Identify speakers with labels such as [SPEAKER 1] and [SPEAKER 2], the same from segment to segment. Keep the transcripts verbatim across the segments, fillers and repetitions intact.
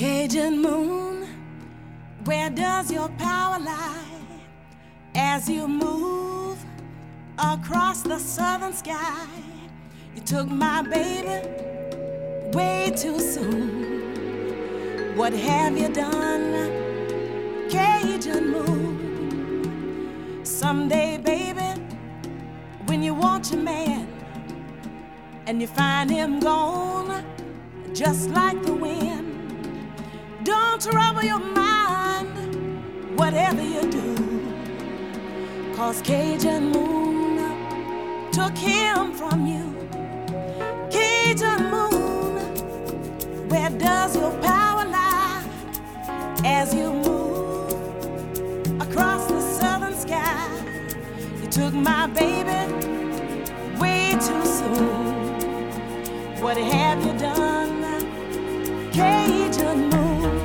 [SPEAKER 1] Cajun moon, where does your power lie as you move across the southern sky? You took my baby way too soon. What have you done, Cajun moon? Someday, baby, when you want your man and you find him gone just like the wind, don't trouble your mind, whatever you do, 'cause Cajun moon took him from you. Cajun moon, where does your power lie as you move across the southern sky? You took my baby way too soon. What have you done, Cajun moon?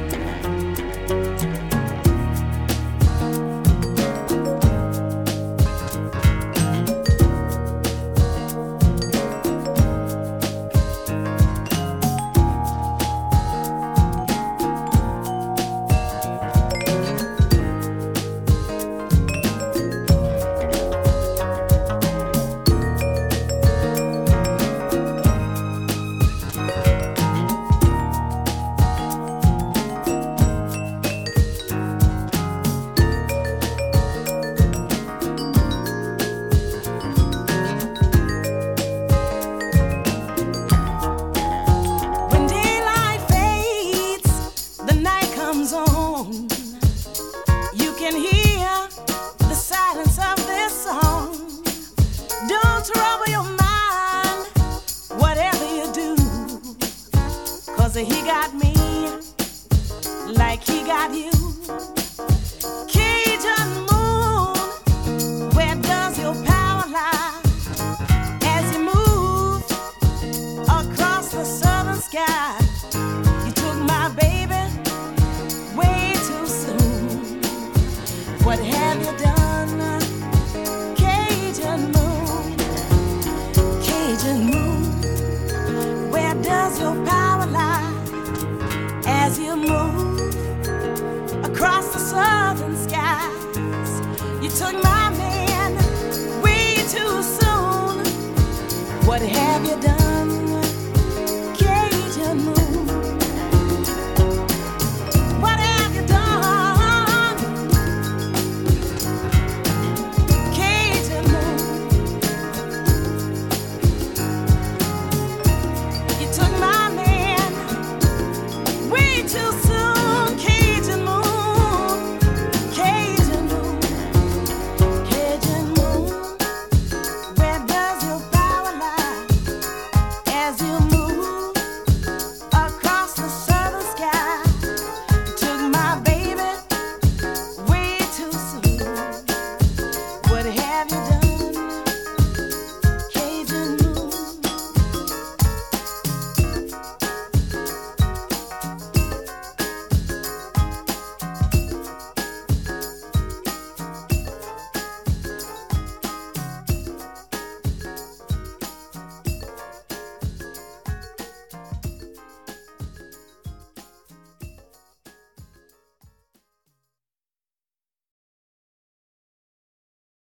[SPEAKER 1] You can hear the silence of this song. Don't trouble your mind, whatever you do, 'cause he got me like he got you. Cajun moon, where does your power lie as you move across the southern sky? You took my baby way too soon. What have you done, Cajun moon? Cajun moon, where does your power lie as you move across the southern skies? You took my man way too soon. What have you done, Cajun moon? Too